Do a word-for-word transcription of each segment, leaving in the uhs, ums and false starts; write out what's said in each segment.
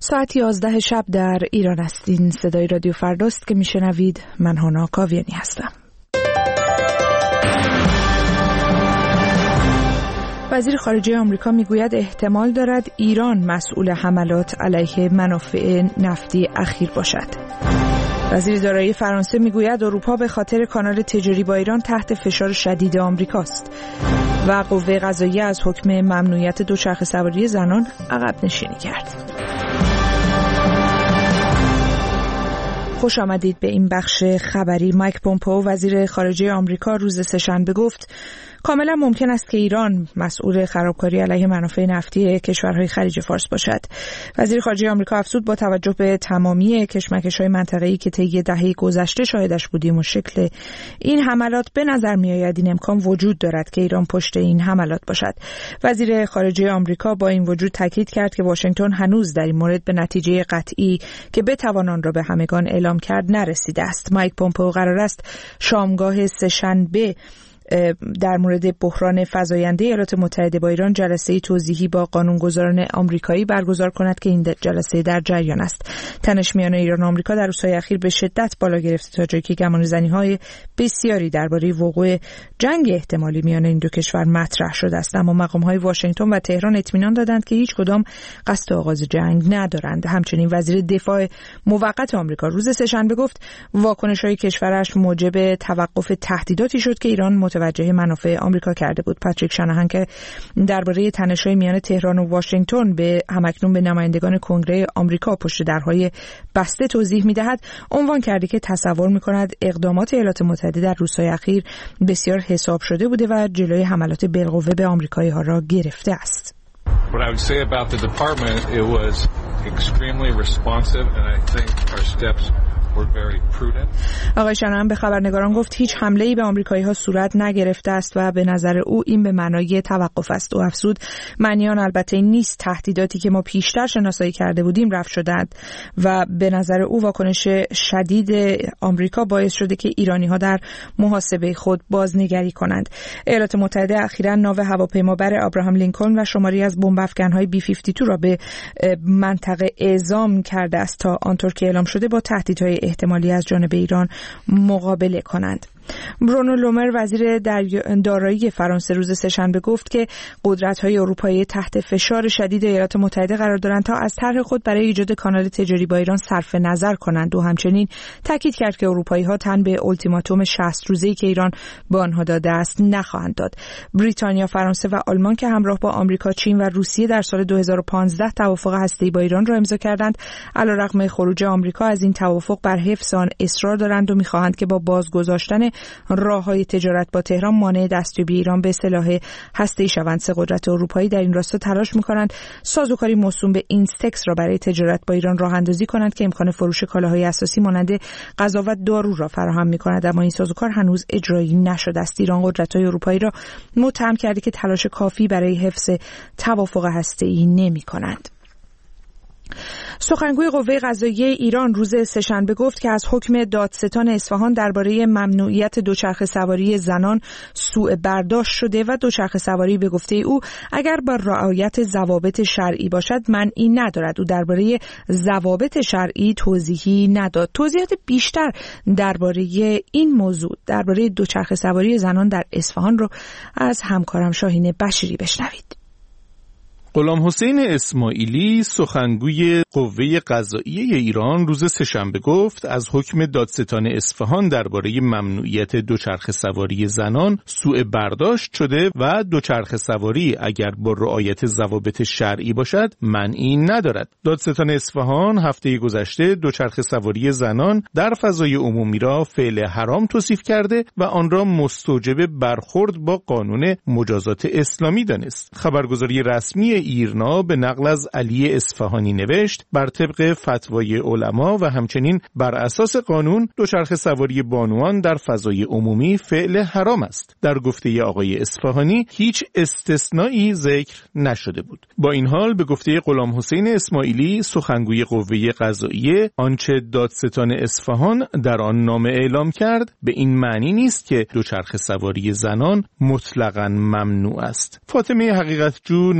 ساعت یازده شب در ایران هستین. صدای رادیو فرداست که میشنوید. من هانا کاویانی هستم. وزیر خارجه آمریکا میگوید احتمال دارد ایران مسئول حملات علیه منافع نفتی اخیر باشد. وزیر دارایی فرانسه میگوید اروپا به خاطر کانال تجاری با ایران تحت فشار شدید آمریکاست و قوه قضاییه از حکم ممنوعیت دوچرخه سواری زنان عقب نشینی کرد. خوش آمدید به این بخش خبری. مایک پومپئو وزیر خارجه آمریکا روز سه‌شنبه گفت کاملا ممکن است که ایران مسئول خرابکاری علیه منافع نفتی کشورهای خلیج فارس باشد. وزیر خارجه آمریکا افزود با توجه به تمامی کشمکش‌های منطقه‌ای که طی دهه گذشته شاهدش بودیم و شکل این حملات، به نظر می‌آید این امکان وجود دارد که ایران پشت این حملات باشد. وزیر خارجه آمریکا با این وجود تاکید کرد که واشنگتن هنوز در این مورد به نتیجه قطعی که بتوان آن را به همگان اعلام کرد نرسیده است. مایک پومپئو قرار است شامگاه سه‌شنبه در مورد بحران فزاینده ایالات متحده با ایران جلسه توضیحی با قانونگذاران آمریکایی برگزار کند که این جلسه در جریان است. تنش میان ایران و آمریکا در روزهای اخیر به شدت بالا گرفته تا جایی که گمانه‌زنی‌های بسیاری درباره وقوع جنگ احتمالی میان این دو کشور مطرح شده است، اما مقام‌های واشنگتن و تهران اطمینان دادند که هیچ کدام قصد آغاز جنگ ندارند. همچنین وزیر دفاع موقت آمریکا روز سه‌شنبه گفت واکنش‌های کشورش موجب توقف تهدیداتی شد که ایران متوجه منافع آمریکا کرده بود. پاتریک شانهان که درباره تنش‌های میان تهران و واشنگتن به همکنون به نمایندگان کنگره آمریکا پشت درهای بسته توضیح می‌دهد، عنوان کرده که تصور می‌کند اقدامات ایالات متحده در روزهای اخیر بسیار حساب شده بوده و جلوی حملات بالقوه به آمریکایی‌ها را گرفته است. What I would say about the department, it was extremely responsive and I think our steps آقای شانهان به خبرنگاران گفت هیچ حمله‌ای به آمریکایی‌ها صورت نگرفته است و به نظر او این به معنای توقف است. او افزود معنی آن البته این نیست تهدیداتی که ما پیشتر شناسایی کرده بودیم رفع شدند و به نظر او واکنش شدید آمریکا باعث شده که ایرانی‌ها در محاسبه خود بازنگری کنند. ایالات متحده اخیراً ناو هواپیمابر ابراهام لینکلن و شماری از بمب افکن‌های بی پنجاه و دو را به منطقه اعزام کرده است تا آنطور که اعلام شده با تهدیدهای احتمالی از جانب ایران مقابله کنند. برونو لومر وزیر دارایی فرانسه روز سه‌شنبه گفت که قدرت‌های اروپایی تحت فشار شدید ایالات متحده قرار دارند تا از طرح خود برای ایجاد کانال تجاری با ایران صرف نظر کنند و همچنین تاکید کرد که اروپایی‌ها تن به التیماتوم شصت روزه‌ای که ایران به آنها داده است نخواهند داد. بریتانیا، فرانسه و آلمان که همراه با آمریکا، چین و روسیه در سال دو هزار و پانزده توافق هسته‌ای با ایران را امضا کردند، علیرغم خروج آمریکا از این توافق بر حفظ آن اصرار دارند و می‌خواهند که با بازگذاشتن راه‌های تجارت با تهران مانع دستیابی ایران به سلاح هسته‌ای شوند. سه قدرت اروپایی در این راستا تلاش می‌کنند سازوکاری موسوم به اینستکس را برای تجارت با ایران راه‌اندازی کنند که امکان فروش کالاهای اساسی مانند غذا و دارو را فراهم می‌کند، اما این سازوکار هنوز اجرایی نشده است. ایران قدرت‌های اروپایی را متهم کرده که تلاش کافی برای حفظ توافق هسته‌ای نمی‌کنند. سخنگوی قوه قضاییه ایران روز سه‌شنبه گفت که از حکم دادستان اصفهان درباره ممنوعیت دوچرخه سواری زنان سوء برداشت شده و دوچرخه سواری به گفته او اگر با رعایت ضوابط شرعی باشد منعی ندارد. او درباره ضوابط شرعی توضیحی نداد. توضیحات بیشتر درباره این موضوع، درباره دوچرخه سواری زنان در اصفهان رو از همکارم شاهین بشیری بشنوید. غلام حسین اسماعیلی سخنگوی قوه قضاییه ایران روز سه‌شنبه گفت از حکم دادستان اصفهان درباره ممنوعیت دوچرخه سواری زنان سوء برداشت شده و دوچرخه سواری اگر با رعایت ضوابط شرعی باشد منعی ندارد. دادستان اصفهان هفته گذشته دوچرخه سواری زنان در فضای عمومی را فعل حرام توصیف کرده و آن را مستوجب برخورد با قانون مجازات اسلامی دانست. خبرگزاری رسمی ایرنا به نقل از علی اصفهانی نوشت بر طبق فتوای علما و همچنین بر اساس قانون دوچرخه سواری بانوان در فضای عمومی فعل حرام است. در گفته آقای اصفهانی هیچ استثنایی ذکر نشده بود. با این حال به گفته غلام حسین اسماعیلی سخنگوی قوه قضاییه آنچه دادستان اصفهان در آن نامه اعلام کرد به این معنی نیست که دوچرخه سواری زنان مطلقاً ممنوع است. فاطمه حقیقتجو نماینده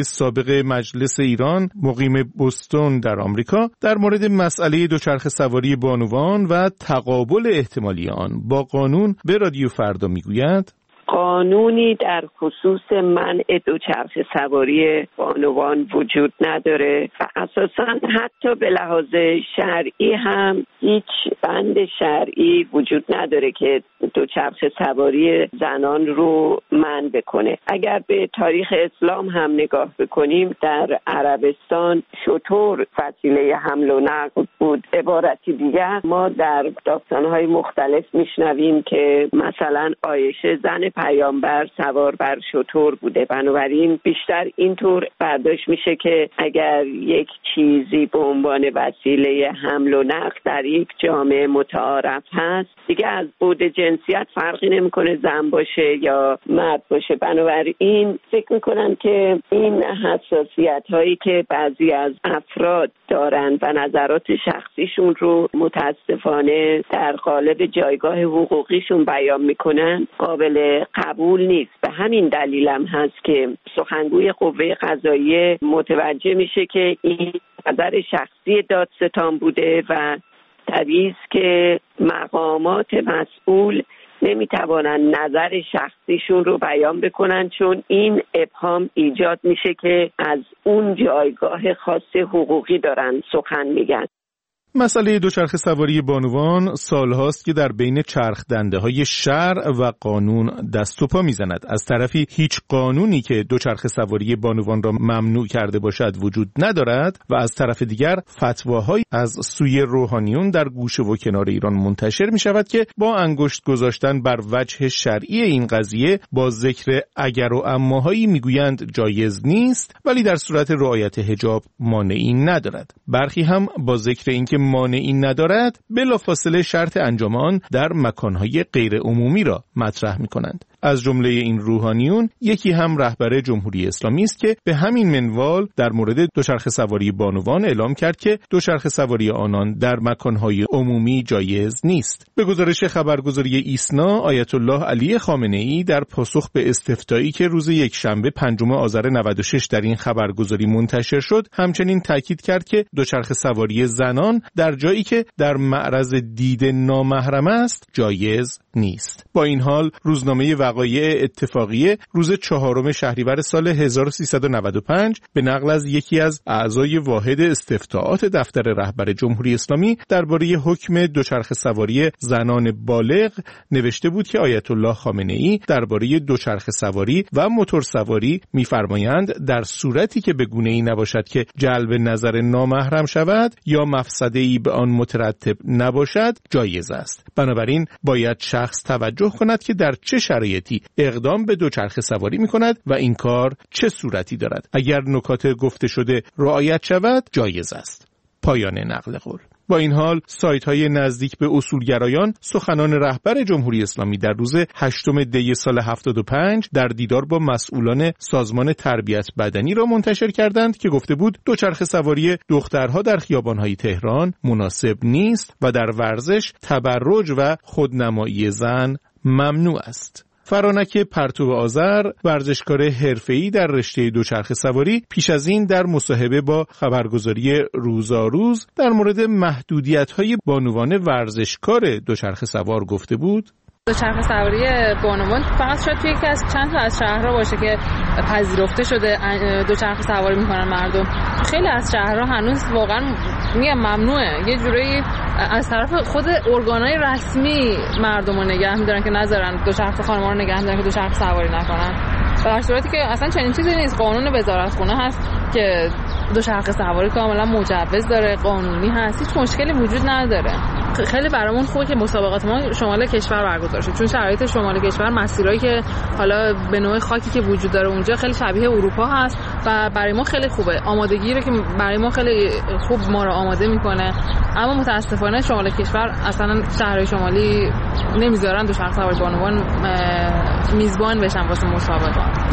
سابق مجلس ایران مقیم بوستون در آمریکا در مورد مسئله دوچرخه سواری بانوان و تقابل احتمالی آن با قانون به رادیو فردا میگوید: قانونی در خصوص منع دوچرخه سواری بانوان وجود نداره و اساساً حتی به لحاظ شرعی هم هیچ بند شرعی وجود نداره که دوچرخه سواری زنان رو منع بکنه. اگر به تاریخ اسلام هم نگاه بکنیم، در عربستان شتر وسیله حمل و نقل بود. عبارتی دیگر ما در داستان‌های مختلف میشنویم که مثلا عایشه زن پیامبر سوار بر شتر بوده. بنابراین بیشتر اینطور برداشت میشه که اگر یک چیزی به عنوان وسیله حمل و نقل در یک جامعه متعارف هست، دیگه از بعد جنسیت فرقی نمیکنه زن باشه یا مرد باشه. بنابراین فکر میکنم که این حساسیت هایی که بعضی از افراد دارن و نظرات شخصیشون رو متاسفانه در قالب جایگاه حقوقیشون بیان میکنن قابل قبول نیست. به همین دلیلم هست که سخنگوی قوه قضاییه متوجه میشه که این نظر شخصی دادستان بوده و طبیعی است که مقامات مسئول نمیتوانند نظر شخصیشون رو بیان بکنن، چون این ابهام ایجاد میشه که از اون جایگاه خاص حقوقی دارن سخن میگن. مسئله دوچرخه سواری بانوان سالهاست که در بین چرخ دنده های شرع و قانون دست و پا میزند. از طرفی هیچ قانونی که دوچرخه سواری بانوان را ممنوع کرده باشد وجود ندارد و از طرف دیگر فتواهایی از سوی روحانیون در گوشه و کنار ایران منتشر می شود که با انگشت گذاشتن بر وجه شرعی این قضیه با ذکر اگر و اماهایی میگویند جایز نیست، ولی در صورت رعایت حجاب مانعی ندارد. برخی هم با ذکر اینکه مانعی ندارد بلافاصله شرط انجام آن در مکانهای غیر عمومی را مطرح می کنند. از جمله این روحانیون یکی هم رهبر جمهوری اسلامی است که به همین منوال در مورد دوچرخه سواری بانوان اعلام کرد که دوچرخه سواری آنان در مکانهای عمومی جایز نیست. به گزارش خبرگزاری ایسنا، آیت الله علی خامنه‌ای در پاسخ به استفتایی که روز یکشنبه پنجم آذر نود و شش در این خبرگزاری منتشر شد، همچنین تاکید کرد که دوچرخه سواری زنان در جایی که در معرض دید نامحرم است جایز نیست. با این حال روزنامه وقایع اتفاقیه روز چهارم شهریور سال هزار و سیصد و نود و پنج به نقل از یکی از اعضای واحد استفتاءات دفتر رهبر جمهوری اسلامی درباره حکم دوچرخه سواری زنان بالغ نوشته بود که آیت الله خامنه‌ای درباره دوچرخه سواری و موتور سواری می‌فرمایند در صورتی که به گونه‌ای نباشد که جلب نظر نامحرم شود یا مفسده‌ای به آن مترتب نباشد جایز است. بنابراین باید شخص توجه کند که در چه شرایطی اقدام به دوچرخه سواری می‌کند و این کار چه صورتی دارد. اگر نکات گفته شده رعایت شود جایز است. پایان نقل قول. با این حال سایت‌های نزدیک به اصولگرایان سخنان رهبر جمهوری اسلامی در روز هشتم دی سال هفتاد و پنج در دیدار با مسئولان سازمان تربیت بدنی را منتشر کردند که گفته بود دوچرخه سواری دخترها در خیابان‌های تهران مناسب نیست و در ورزش تبرج و خودنمایی زن ممنوع است. فرانک پرتو آذر، ورزشکار حرفه‌ای در رشته دوچرخه سواری، پیش از این در مصاحبه با خبرگزاری روزاروز در مورد محدودیت‌های بانوان ورزشکار دوچرخه سوار گفته بود: دوچرخه سواری بانوان فقط شاید توی یکی از چند تا از شهرها باشه که پذیرفته شده دوچرخه سواری میکنن مردم. خیلی از شهرها هنوز واقعا میگم ممنوعه. یه جوری از طرف خود ارگانهای رسمی مردم رو نگه میدارن که نذارن دوچرخه خانم‌ها رو نگه میدارن که دوچرخه سواری نکنن. در صورتی که اصلا چنین چیزی نیست. قانون وزارتخونه هست که دوچرخه سواری کاملا مجوز داره، قانونی هست، هیچ مشکلی وجود نداره. خیلی برامون خوبه که مسابقات ما شمال کشور برگزار شد، چون شرایط شمال کشور مسیرایی که حالا به نوع خاکی که وجود داره اونجا خیلی شبیه اروپا هست و برای ما خیلی خوبه. آمادگی رو که برای ما خیلی خوب ما رو آماده میکنه. اما متاسفانه شمال کشور اصلا شهرهای شمالی نمیذارن دوچرخه سواری بانوان میزبان بشن واسه مسابقات.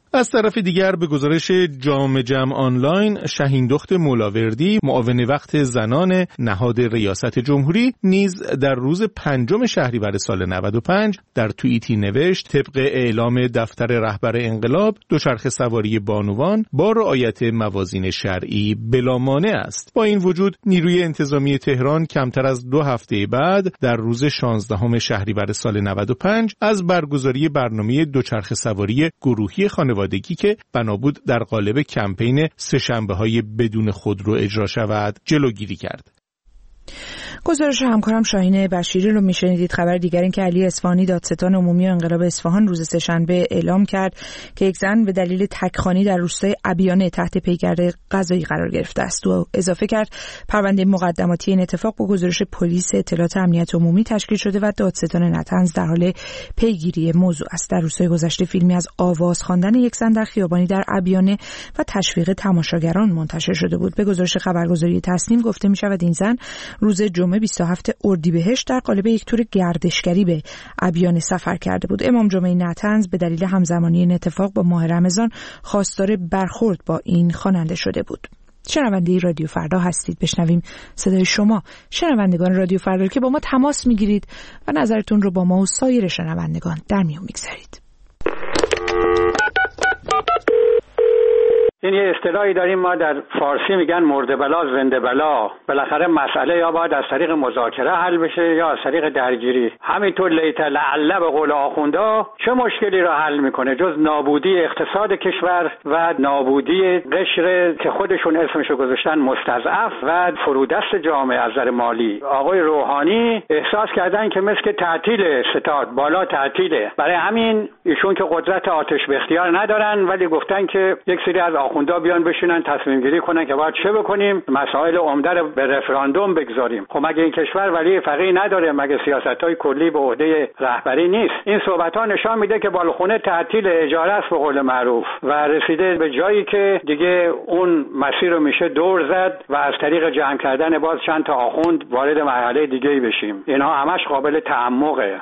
از طرف دیگر به گزارش جام جم آنلاین، شهین دخت مولاوردی معاون وقت زنان نهاد ریاست جمهوری نیز در روز پنجم شهریور سال نود و پنج در توییتی نوشت طبق اعلام دفتر رهبر انقلاب دوچرخه سواری بانوان با رعایت موازین شرعی بلا مانع است. با این وجود نیروی انتظامی تهران کمتر از دو هفته بعد در روز شانزدهم شهریور سال نود و پنج از برگزاری برنامه دوچرخه سواری گروهی خانوادگی که بنا بود در قالب کمپین سه‌شنبه‌های بدون خودرو اجرا شود جلوگیری کرد. گزارش همکارم شاهین بشیری رو میشنیدید. خبر دیگر این که علی اصفهانی دادستان عمومی انقلاب اصفهان روز سه‌شنبه اعلام کرد که یک زن به دلیل تکخوانی در روستای ابیانه تحت پیگرد قضایی قرار گرفته است و اضافه کرد پرونده مقدماتی این اتفاق با گزارش پلیس اطلاعات امنیت عمومی تشکیل شده و دادستان نطنز در حال پیگیری موضوع است. در روزهای گذشته فیلمی از آواز خواندن یک زن در خیابانی در ابیانه و تشویق تماشاگران منتشر شده بود. به گزارش خبرگزاری تصنیم گفته می‌شود این زن روز جمعه بیست و هفتم اردیبهشت در قالب یک تور گردشگری به ابیانه سفر کرده بود. امام جمعه نطنز به دلیل همزمانی این اتفاق با ماه رمضان خواستار برخورد با این خواننده شده بود. شنونده رادیو فردا هستید. بشنویم صدای شما شنوندگان رادیو فردا که با ما تماس میگیرید و نظرتون رو با ما و سایر شنوندگان در میون میگذارید. این یه اصطلاحی داریم ما در فارسی میگن مرده بلا زنده بلا. بالاخره مسئله یا باید از طریق مذاکره حل بشه یا از طریق درگیری. همینطور لیت لعله به قول آخوندا چه مشکلی را حل میکنه جز نابودی اقتصاد کشور و نابودی قشر که خودشون اسمشو گذاشتن مستضعف و فرودست جامعه از نظر مالی. آقای روحانی احساس کردن که مثل تعطیل ستاد بالا تعطیله، برای همین ایشون که قدرت آتش به اختیار ندارن ولی گفتن که یک سری از آخوندا بیان بشینن تصمیم گیری کنن که باید چه بکنیم، مسائل عمده رو به رفراندوم بگذاریم. خب مگه این کشور ولی فقیه نداره؟ مگه سیاست‌های کلی به عهده رهبری نیست؟ این صحبت‌ها نشان میده که بالخونه تعطیل اجاره است به قول معروف و رسیده به جایی که دیگه اون مسیر رو میشه دور زد و از طریق جمع کردن باز چند تا آخوند وارد مرحله دیگه‌ای بشیم. اینها همش قابل تعمقه.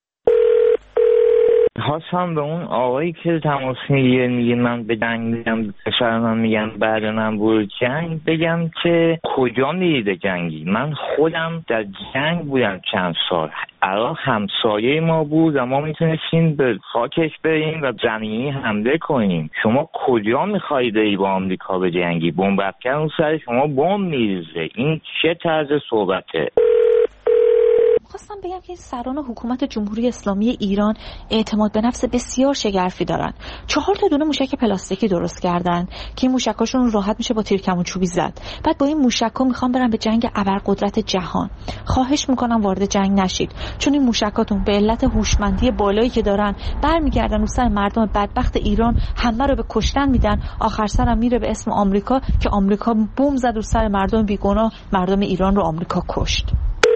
خواستم به اون آقایی که تماس میگیره میگه من به جنگ میگم پسر من میگم بعد من برو جنگ بگم که کجا میریده جنگی؟ من خودم در جنگ بودم چند سال. عراق همسایه ما بود و ما میتونستیم به خاکش بریم و زمینی حمله کنیم. شما کجا میخوایی بری با آمریکا به جنگی؟ بمب افکن اون سر شما بمب میریزه. این چه طرز صحبته؟ خواستم بگم که این سران حکومت جمهوری اسلامی ایران اعتماد به نفس بسیار شگرفی دارن. چهار تا دونه موشک پلاستیکی درست کردن که این موشکاشون راحت میشه با تیرکمون چوبی زد. بعد با این موشکا میخوام برن به جنگ ابرقدرت جهان. خواهش میکنم وارد جنگ نشید، چون این موشکاتون به علت هوشمندی بالایی که دارن برمیگردن رو سر مردم بدبخت ایران، همه رو به کشتن میدن. آخر سرم میره به اسم آمریکا که آمریکا بمب زد رو سر مردم بیگناه، مردم ایران رو آمریکا کشت.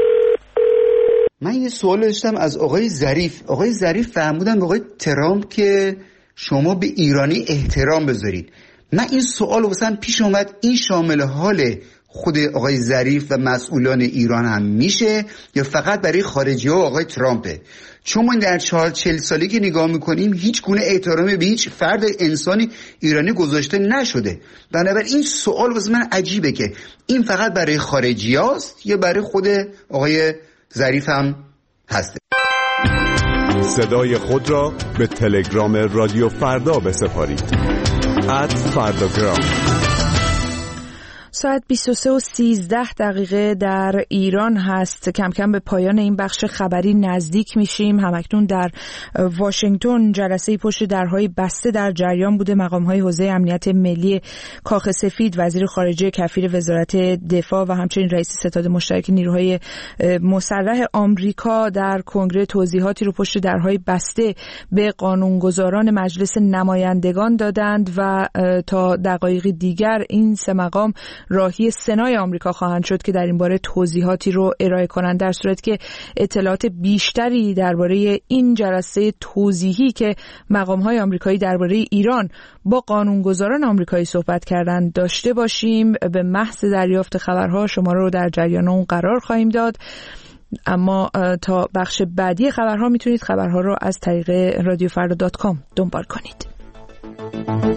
من یه سوال داشتم از آقای ظریف. آقای ظریف فرمودن به آقای ترامپ که شما به ایرانی احترام بذارید. من این سوال واسم پیش اومد، این شامل حال خود آقای ظریف و مسئولان ایران هم میشه یا فقط برای خارجی ها و آقای ترامپه؟ چون ما در چهار چل سالی که نگاه میکنیم هیچ گونه احترامی به هیچ فرد انسانی ایرانی گذاشته نشده. بنابراین این سوال واسه من عجیبه که این فقط برای خارجی هاست یا برای خود آقای ظریف هم هسته. صدای خود را به تلگرام رادیو فردا بسپارید. ات فرداگرام. ساعت بیست و سه و سیزده دقیقه در ایران هست. کم کم به پایان این بخش خبری نزدیک میشیم. همکنون در واشنگتن جلسه پشت درهای بسته در جریان بوده. مقام‌های حوزه امنیت ملی کاخ سفید، وزیر خارجه کفیل وزارت دفاع و همچنین رئیس ستاد مشترک نیروهای مسلح آمریکا در کنگره توضیحاتی رو پشت درهای بسته به قانونگذاران مجلس نمایندگان دادند و تا دقایق دیگر این سه مقام راهی سنای آمریکا خواهند شد که در این باره توضیحاتی رو ارائه کنند. در صورت که اطلاعات بیشتری درباره این جلسه توضیحی که مقام‌های آمریکایی درباره ایران با قانونگذاران آمریکایی صحبت کردند داشته باشیم، به محض دریافت خبرها شما رو در جریان اون قرار خواهیم داد. اما تا بخش بعدی خبرها میتونید خبرها رو از طریق رادیو فردا دات کام دنبال کنید. شما.